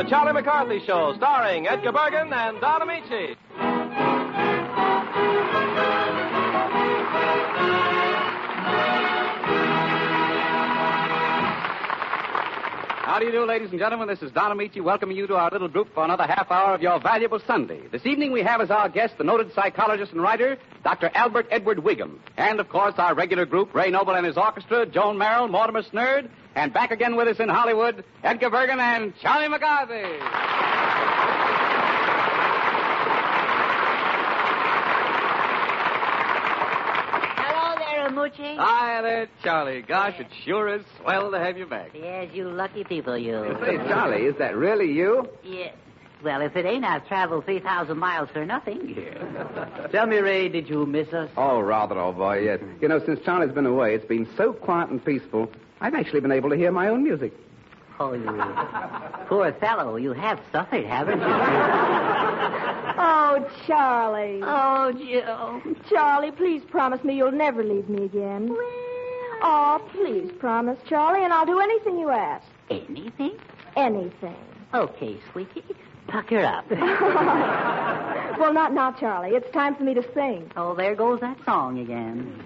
Charlie McCarthy Show, starring Edgar Bergen and Don Amici. How do you do, ladies and gentlemen? This is Don Amici welcoming you to our little group for another half hour of your valuable Sunday. This evening we have as our guest the noted psychologist and writer, Dr. Albert Edward Wiggum. And, of course, our regular group, Ray Noble and his orchestra, Joan Merrill, Mortimer Snerd, and back again with us in Hollywood, Edgar Bergen and Charlie McCarthy. Moochie? Hi there, Charlie. Gosh, it sure is swell to have you back. Yes, you lucky people, you. Say, Charlie, is that really you? Yes. Well, if it ain't, I've traveled 3,000 miles for nothing. Yeah. Tell me, Ray, did you miss us? Oh, rather, old boy, yes. You know, since Charlie's been away, it's been so quiet and peaceful, I've actually been able to hear my own music. Oh, you poor fellow. You have suffered, haven't you? Oh, Charlie. Oh, Joe. Charlie, please promise me you'll never leave me again. Well... Oh, please promise, Charlie, and I'll do anything you ask. Anything? Anything. Okay, sweetie. Pucker up. Well, not now, Charlie. It's time for me to sing. Oh, there goes that song again.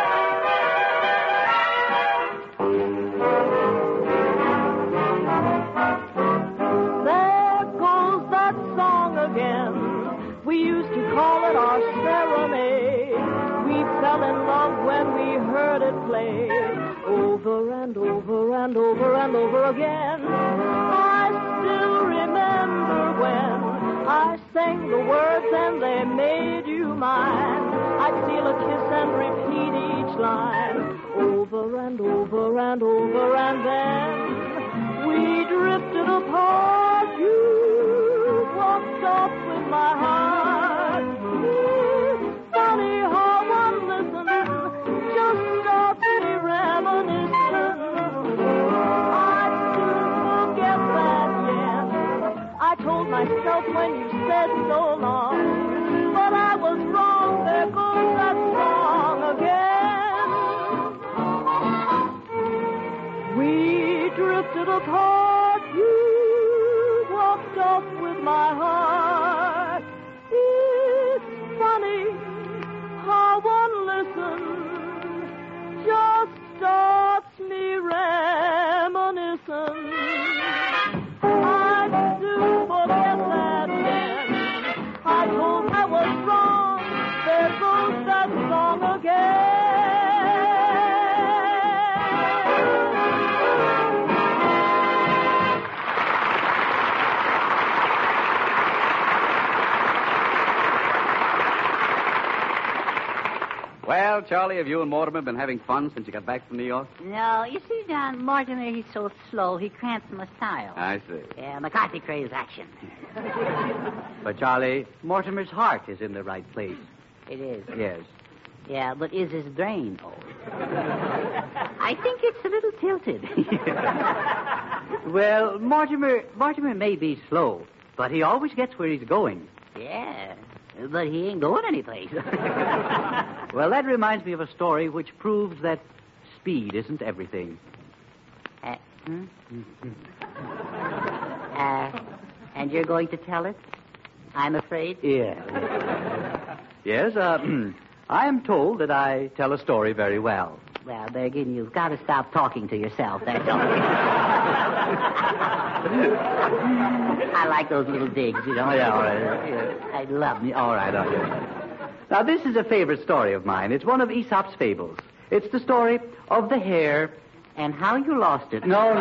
There goes that song again. We used to call it our serenade. We fell in love when we heard it play. Over and over and over and over again. I still remember when I sang the words and they made you mine. I'd steal a kiss and repeat each line. Over and over and over and then we drifted apart. You walked off with my heart. It's funny how one listens just stops me reminiscing. I couldn't forget that yet. I told myself when you said so long, but I was wrong. There goes that song again. We drifted apart. You walked off with my heart. It's funny how one listens just starts me reminiscing. I do forget that then. I told I was wrong. There goes that song again. Well, Charlie, have you and Mortimer been having fun since you got back from New York? No, you see, John, Mortimer, he's so slow, he cramps my style. I see. Yeah, McCarthy craves action. But, Charlie, Mortimer's heart is in the right place. It is. Yes. Yeah, but is his brain old? I think it's a little tilted. Well, Mortimer may be slow, but he always gets where he's going. Yeah, but he ain't going anyplace. Well, that reminds me of a story which proves that speed isn't everything. And you're going to tell it? I'm afraid. Yeah. Yes, I am told that I tell a story very well. Well, Bergen, you've got to stop talking to yourself, that's all. I like those little digs, you know. Yeah, all right. I love them. All right. Now, this is a favorite story of mine. It's one of Aesop's fables. It's the story of the hare And how you lost it. No.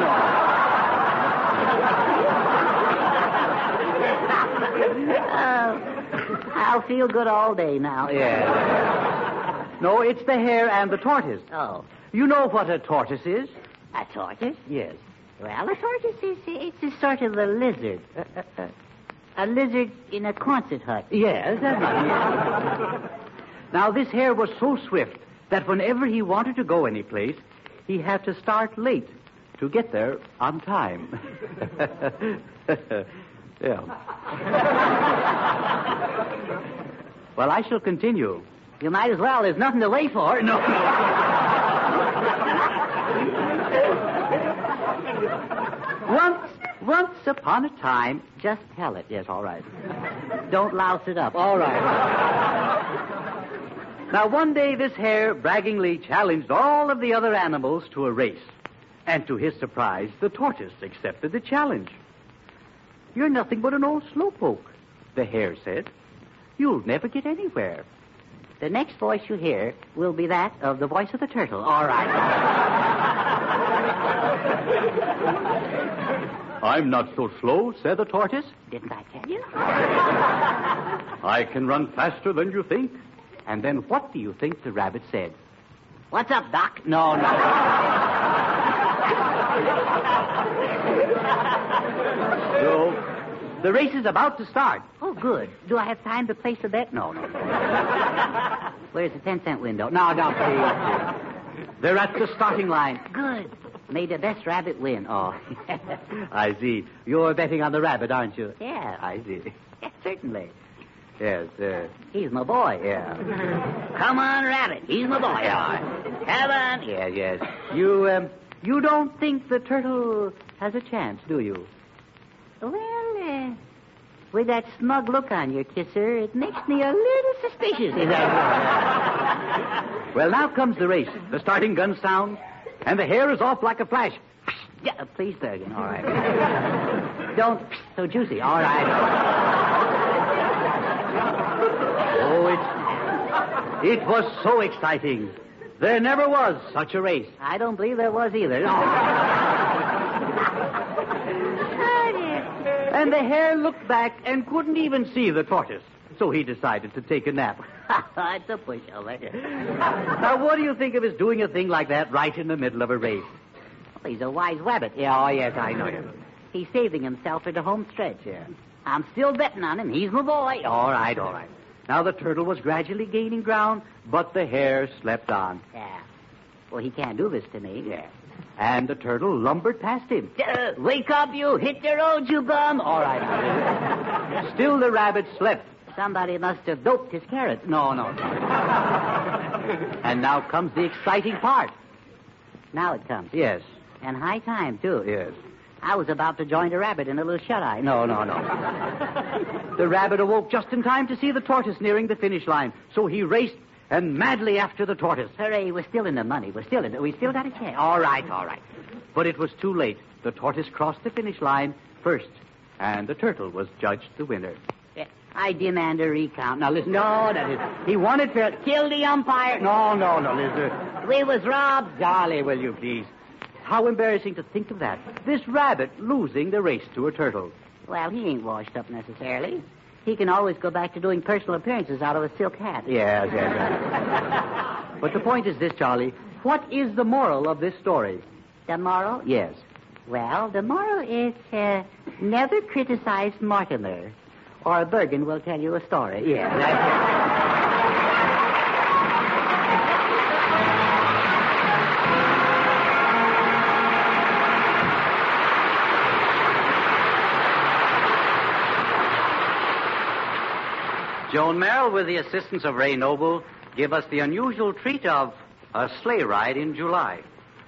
I'll feel good all day now. Yeah. No, it's the hare and the tortoise. Oh. You know what a tortoise is? A tortoise? Yes. Well, a tortoise it's a sort of a lizard. A lizard in a Quonset hut. Yes, that's right. Now, this hare was so swift that whenever he wanted to go any place, he had to start late to get there on time. Yeah. Well, I shall continue. You might as well. There's nothing to wait for. No. Once upon a time, just tell it. Yes, all right. Don't louse it up. All right. Now, one day this hare braggingly challenged all of the other animals to a race. And to his surprise, the tortoise accepted the challenge. You're nothing but an old slowpoke, the hare said. You'll never get anywhere. The next voice you hear will be that of the voice of the turtle. All right. I'm not so slow, said the tortoise. Didn't I tell you? I can run faster than you think. And then what do you think the rabbit said? What's up, Doc? No. So, the race is about to start. Oh, good. Do I have time to place a bet? No. Where's the 10-cent window? No, please. They're at the starting line. Good. May the best rabbit win. Oh, I see. You're betting on the rabbit, aren't you? Yeah. I see. Certainly. Yes, He's my boy. yeah. Come on, rabbit. He's my boy. Come on. Yes. You don't think the turtle has a chance, do you? Well, with that smug look on your kisser, it makes me a little suspicious. Is that Well, now comes the race. The starting gun sounds, and the hare is off like a flash. Yeah, please, Bergen. All right. Don't so juicy. All right. Oh, it was so exciting. There never was such a race. I don't believe there was either. No. And the hare looked back and couldn't even see the tortoise. So he decided to take a nap. It's a pushover. Now, what do you think of his doing a thing like that right in the middle of a race? Well, he's a wise rabbit. Yeah, oh, yes, I know him. He's saving himself for the home stretch. Yeah. I'm still betting on him. He's my boy. All right. Now, the turtle was gradually gaining ground, but the hare slept on. Yeah. Well, he can't do this to me. Yeah. And the turtle lumbered past him. Wake up, you. Hit the road, you bum. All right. Still the rabbit slept. Somebody must have doped his carrot. No. And now comes the exciting part. Now it comes. Yes. And high time, too. Yes. I was about to join the rabbit in a little shut-eye. No. The rabbit awoke just in time to see the tortoise nearing the finish line. So he raced and madly after the tortoise. Hooray, we're still in the money. We still got a chance. All right. But it was too late. The tortoise crossed the finish line first, and the turtle was judged the winner. I demand a recount. Now, listen. No, that is... He wanted to... Kill the umpire. No, listen. We was robbed. Dolly, will you please? How embarrassing to think of that. This rabbit losing the race to a turtle. Well, he ain't washed up necessarily. He can always go back to doing personal appearances out of a silk hat. Yes. But the point is this, Charlie. What is the moral of this story? The moral? Yes. Well, the moral is never criticize Mortimer, or Bergen will tell you a story. Yeah, that's it. Joan Merrill, with the assistance of Ray Noble, give us the unusual treat of A Sleigh Ride in July.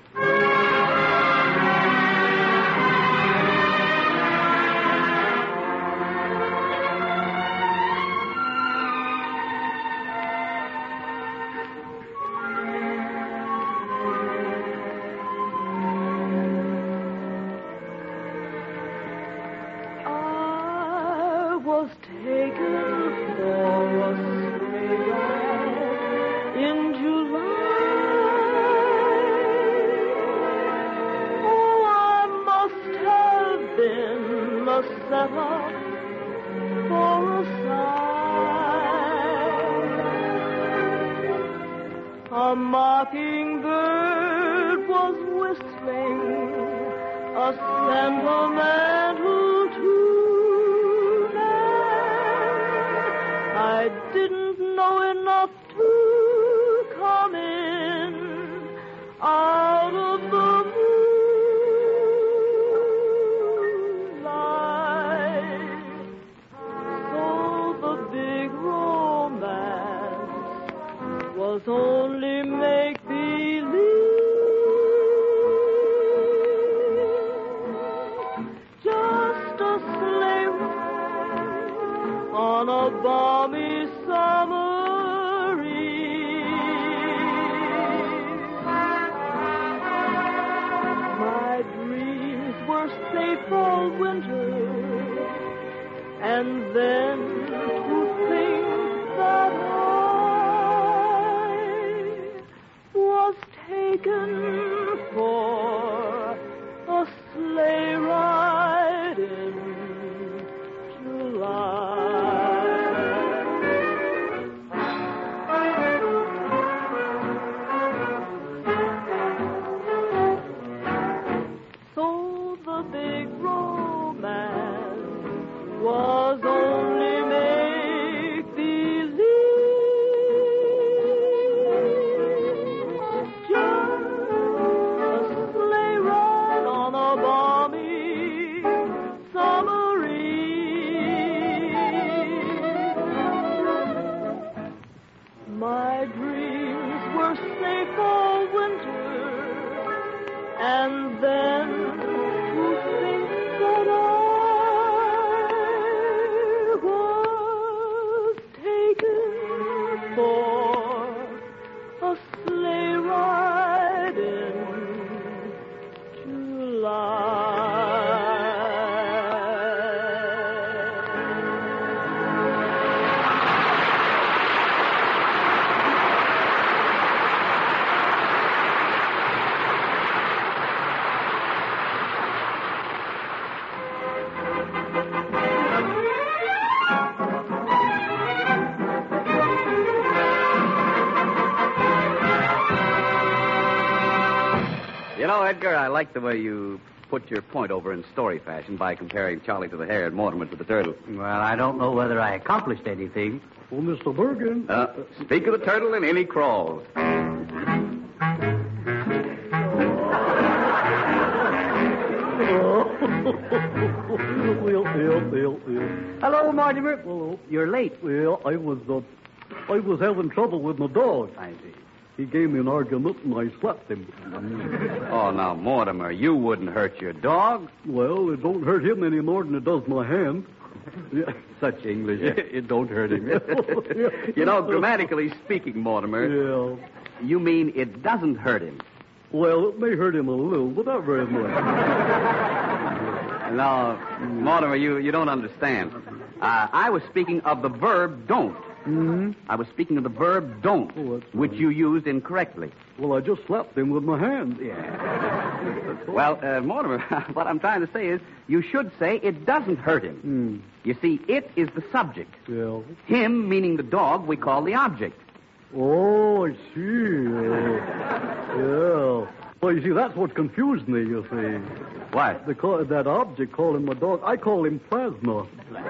I was taken for a sleigh ride in July. Oh, I must have been a setup for a sigh. A mockingbird was whistling a sentimental tune. I didn't know enough to come in out of the moonlight. So the big romance was only make-believe. Just And then to think that I was taken for a sleigh ride in July. So the big romance was only make-believe. Just a sleigh ride on a balmy summer eve. My dreams were safe all winter, and then to think that I was taken for a sleigh ride in You know, Edgar, I like the way you put your point over in story fashion by comparing Charlie to the hare and Mortimer to the turtle. Well, I don't know whether I accomplished anything. Well, Mr. Bergen. Speak of the turtle and in he crawls. Well. Hello, Mortimer. Hello. You're late. Well, I was having trouble with my dog. I see. He gave me an argument, and I slapped him. Oh, now, Mortimer, you wouldn't hurt your dog. Well, it don't hurt him any more than it does my hand. Such English. It don't hurt him. You know, grammatically speaking, Mortimer, Yeah. you mean it doesn't hurt him. Well, it may hurt him a little, but not very much. No, Mortimer, you don't understand. I was speaking of the verb don't. Mm-hmm. I was speaking of the verb don't, Oh, that's which right. you used incorrectly. Well, I just slapped him with my hand. Well, Mortimer, what I'm trying to say is you should say it doesn't hurt him. You see, it is the subject. Yeah. Him, meaning the dog, we call the object. Oh, I see. Yeah. Well, you see, that's what confused me, you see. What? That object calling my dog, I call him Plasma.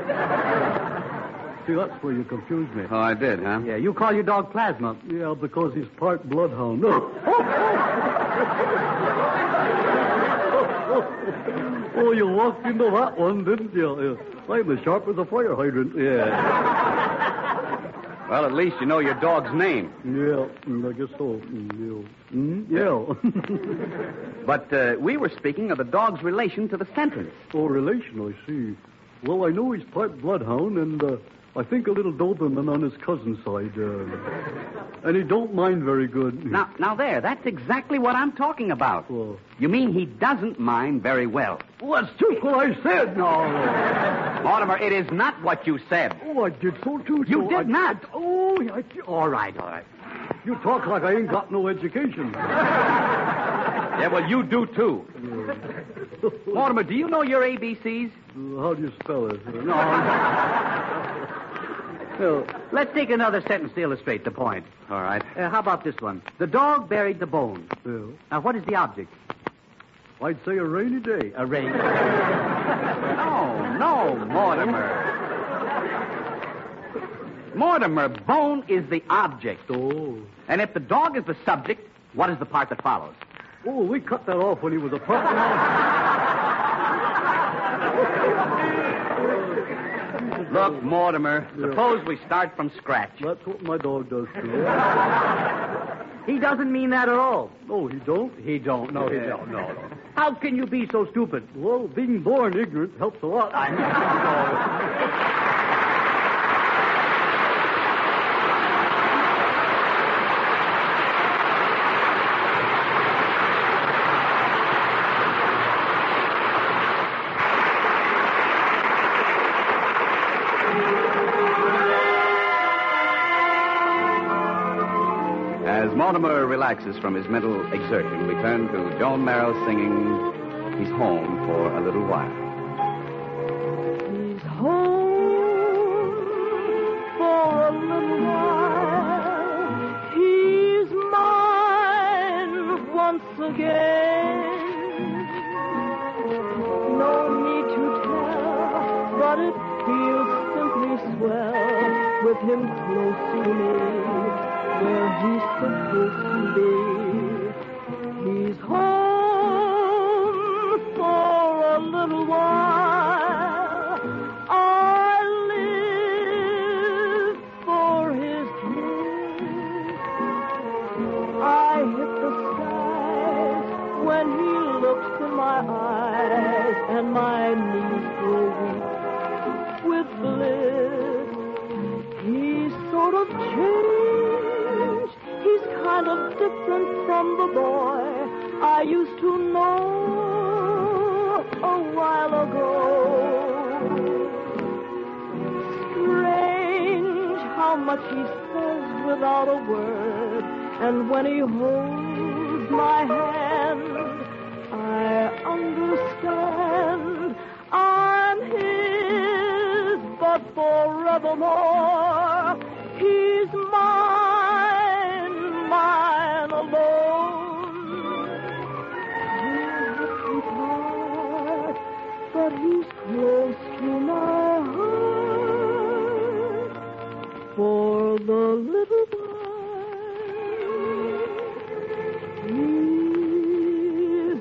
See, that's where you confused me. Oh, I did, huh? Yeah, you call your dog Plasma. Yeah, because he's part bloodhound. Oh, you walked into that one, didn't you? I'm as sharp as a fire hydrant. Yeah. Well, at least you know your dog's name. Yeah, I guess so. Yeah. But we were speaking of the dog's relation to the sentence. Oh, relation, I see. Well, I know he's part bloodhound, and I think a little Doberman on his cousin's side. And he don't mind very good. Now there, that's exactly what I'm talking about. Well, You mean he doesn't mind very well. well, that's just what I said. No. Mortimer, it is not what you said. Oh, I did so too. You so did not. All right. You talk like I ain't got no education. Yeah, well, you do too. Mortimer, do you know your ABCs? How do you spell it? No. Well, let's take another sentence to illustrate the point. All right. How about this one? The dog buried the bone. Yeah. Now, what is the object? I'd say a rainy day. A rain. No, Mortimer. Mortimer, bone is the object. Oh. And if the dog is the subject, what is the part that follows? Oh, we cut that off when he was a pup. Look, Mortimer, suppose we start from scratch. That's what my dog does too. He doesn't mean that at all. Oh, he don't? He don't. No, he don't. No. How can you be so stupid? Well, being born ignorant helps a lot. I know. relaxes from his mental exertion, we turn to Joan Merrill singing He's Home for a Little While. He's home for a little while. He's mine once again. No need to tell, but it feels simply swell with him close to me, where he's supposed to be. He's home for a little while. I live for his kiss. I hit the skies when he looks in my eyes, and my knees grow weak with bliss. He's sort of changed. He's kind of different from the boy I used to know a while ago. Strange how much he says without a word, and when he holds my hand, I understand I'm his, but forevermore he's mine, mine alone. We'll have to part, but he's close to my heart for the little while. He's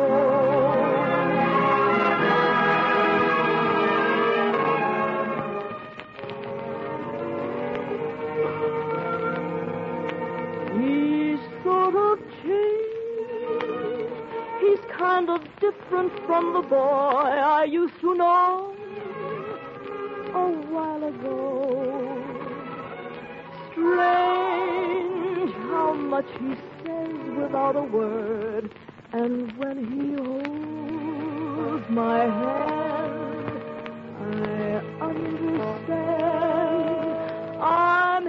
He's sort of changed. He's kind of different from the boy I used to know a while ago. Strange how much he says without a word, and when he holds my hand, I understand I'm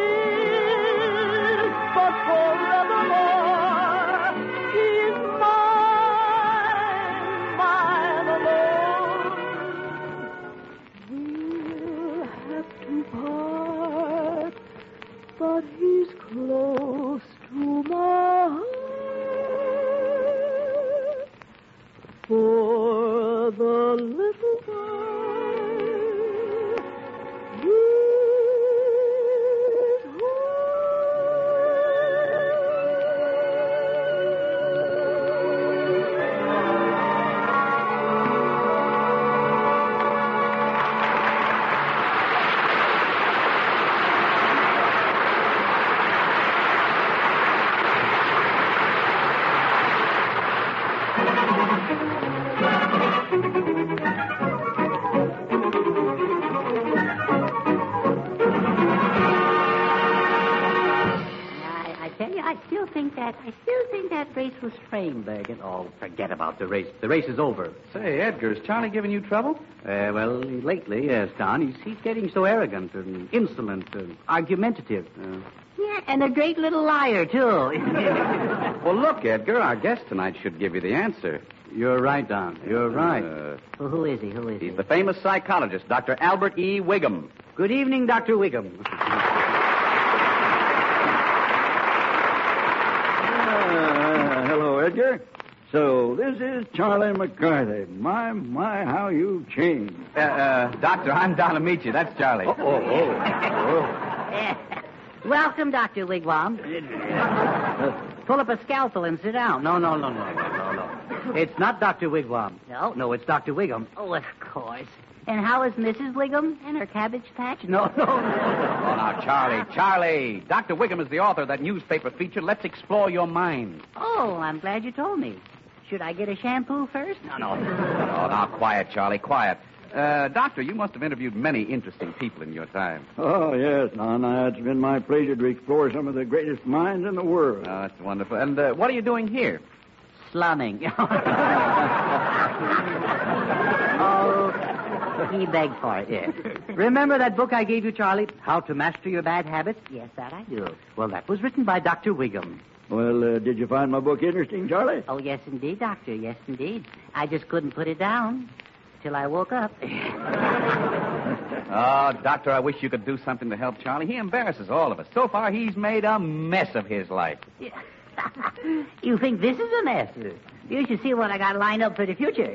his, but forevermore he's mine, mine alone. We'll have to part, but he's close to my heart for the little while. He's I still think that race was framed, Bergen. Oh, forget about the race. The race is over. Say, Edgar, is Charlie giving you trouble? Well, lately, yes, Don. He's getting so arrogant and insolent and argumentative. Yeah, and a great little liar, too. Well, look, Edgar, our guest tonight should give you the answer. You're right, Don. You're right. Well, who is he? He's the famous psychologist, Dr. Albert E. Wiggum. Good evening, Dr. Wiggum. Hello, Edgar. So, this is Charlie McCarthy. My, how you've changed. Doctor, I'm Don Amici. That's Charlie. Welcome, Dr. Wigwam. Pull up a scalpel and sit down. No. It's not Dr. Wigwam. No? No, it's Dr. Wiggum. Oh, of course. And how is Mrs. Wiggum and her cabbage patch? No. Oh, now, Charlie. Dr. Wiggum is the author of that newspaper feature, Let's Explore Your Mind. Oh, I'm glad you told me. Should I get a shampoo first? No. Oh, now, quiet, Charlie, quiet. Doctor, you must have interviewed many interesting people in your time. Oh, yes, Don. It's been my pleasure to explore some of the greatest minds in the world. Oh, that's wonderful. And what are you doing here? Slumming. Oh, he begged for it. Yes. Remember that book I gave you, Charlie? How to Master Your Bad Habits? Yes, that I do. Well, that was written by Dr. Wiggum. Well, did you find my book interesting, Charlie? Oh, yes, indeed, Doctor. Yes, indeed. I just couldn't put it down till I woke up. Oh, Doctor, I wish you could do something to help Charlie. He embarrasses all of us. So far, he's made a mess of his life. You think this is a mess? You should see what I got lined up for the future.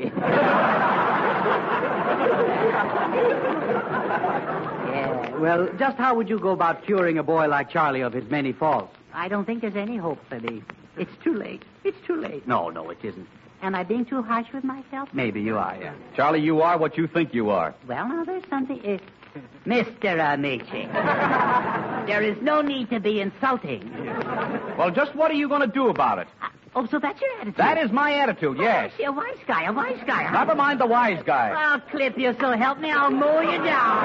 Yeah, well, just how would you go about curing a boy like Charlie of his many faults? I don't think there's any hope for me. It's too late. It's too late. No, it isn't. Am I being too harsh with myself? Maybe you are, yeah. Charlie, you are what you think you are. Well, now, there's something... Mr. Amici, there is no need to be insulting. Well, just what are you going to do about it? Oh, so that's your attitude? That is my attitude, yes. A wise guy, a wise guy. Huh? Never mind the wise guy. I'll clip you, so help me, I'll mow you down.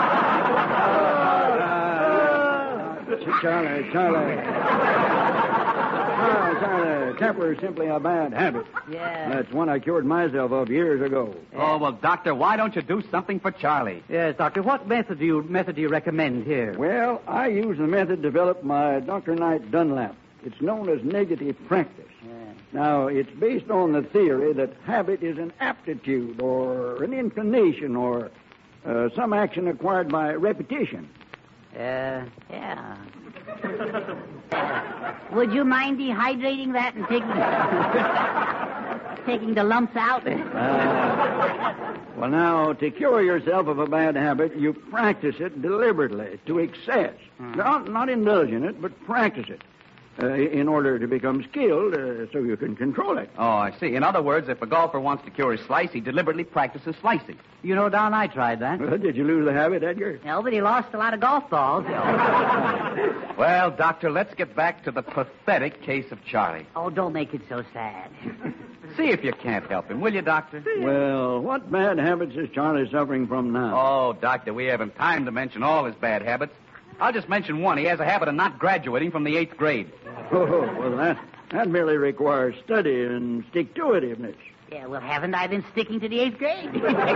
Charlie. Temper is simply a bad habit. Yeah. That's one I cured myself of years ago. Oh, well, Doctor, why don't you do something for Charlie? Yes, Doctor, what method do you recommend here? Well, I use the method developed by Dr. Knight Dunlap. It's known as negative practice. Yeah. Now, it's based on the theory that habit is an aptitude or an inclination or some action acquired by repetition. Yeah. Would you mind dehydrating that and taking the lumps out? Well, now, to cure yourself of a bad habit, you practice it deliberately to excess. Not indulge in it, but practice it in order to become skilled so you can control it. Oh, I see. In other words, if a golfer wants to cure his slice, he deliberately practices slicing. You know, Don, I tried that. Well, did you lose the habit, Edgar? No, but he lost a lot of golf balls. Well, Doctor, let's get back to the pathetic case of Charlie. Oh, don't make it so sad. See if you can't help him, will you, Doctor? Well, what bad habits is Charlie suffering from now? Oh, Doctor, we haven't time to mention all his bad habits. I'll just mention one. He has a habit of not graduating from the 8th grade. Oh, well, that merely requires study and stick-to-itiveness. Yeah, well, haven't I been sticking to the 8th grade?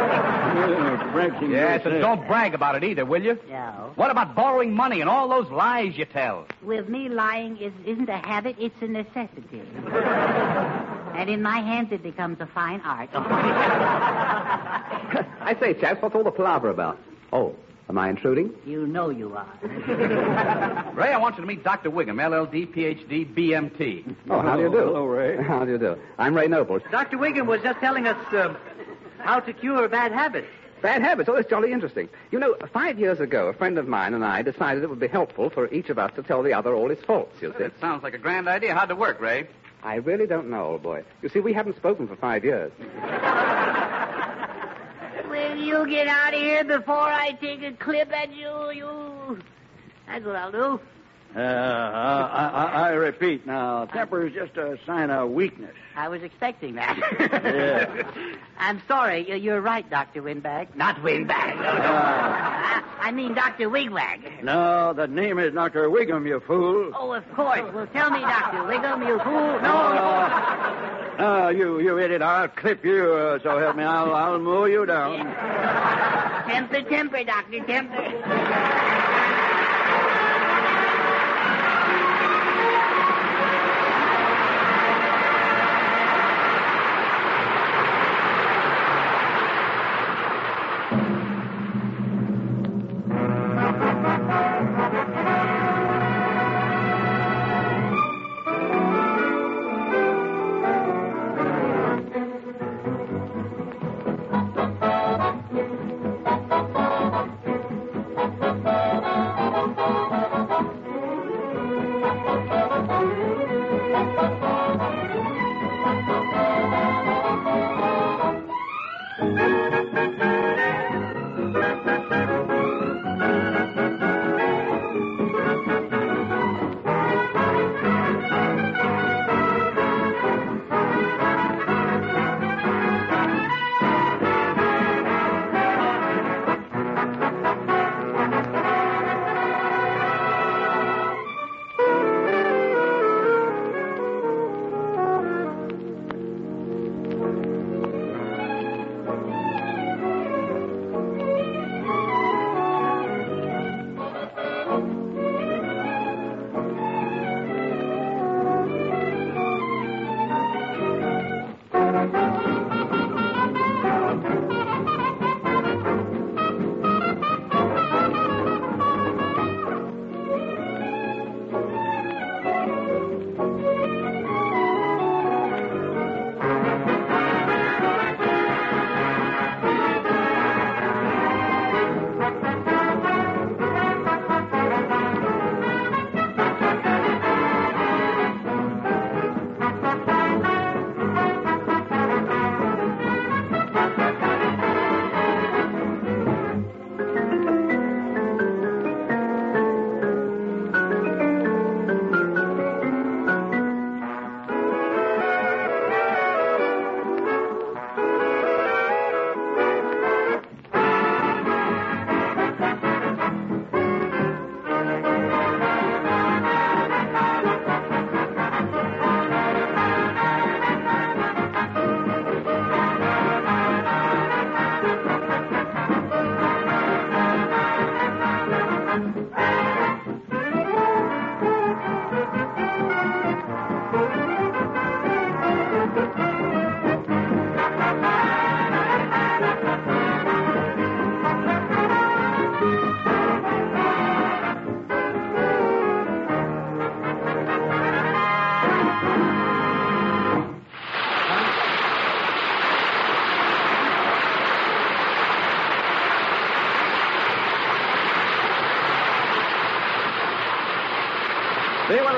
Yes, and don't brag about it either, will you? No. What about borrowing money and all those lies you tell? With me, lying isn't a habit, it's a necessity. And in my hands, it becomes a fine art. I say, chaps, what's all the palaver about? Oh, am I intruding? You know you are. Ray, I want you to meet Dr. Wiggum, LLD, PhD, BMT. Oh, how do you do? Hello, Ray. How do you do? I'm Ray Nobles. Dr. Wiggum was just telling us how to cure bad habits. Bad habits. Oh, that's jolly interesting. You know, 5 years ago, a friend of mine and I decided it would be helpful for each of us to tell the other all his faults, you see. That sounds like a grand idea. How'd it work, Ray? I really don't know, old boy. You see, we haven't spoken for 5 years. Will you get out of here before I take a clip at you? That's what I'll do. I repeat now, temper is just a sign of weakness. I was expecting that. Yeah. I'm sorry. You're right, Dr. Windbag. Not Windbag. I mean Dr. Wigwag. No, the name is Dr. Wiggum, you fool. Oh, of course. Well, tell me, Dr. Wiggum, you fool. No. No, you idiot. I'll clip you, so help me. I'll mow you down. Temper, Doctor, temper.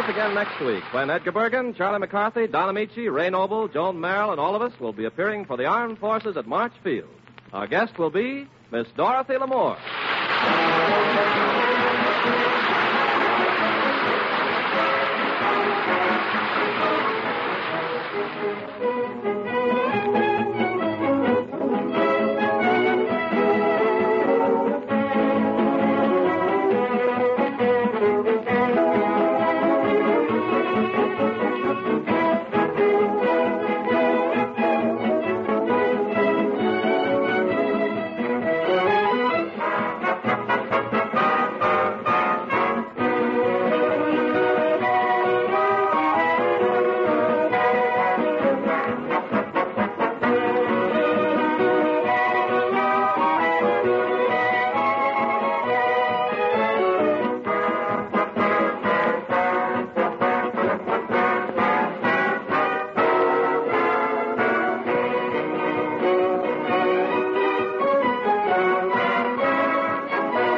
us again next week when Edgar Bergen, Charlie McCarthy, Don Amici, Ray Noble, Joan Merrill, and all of us will be appearing for the Armed Forces at March Field. Our guest will be Miss Dorothy Lamour.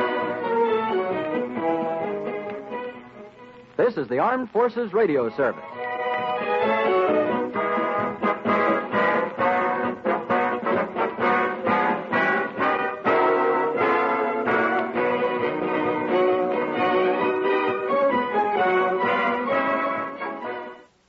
This is the Armed Forces Radio Service.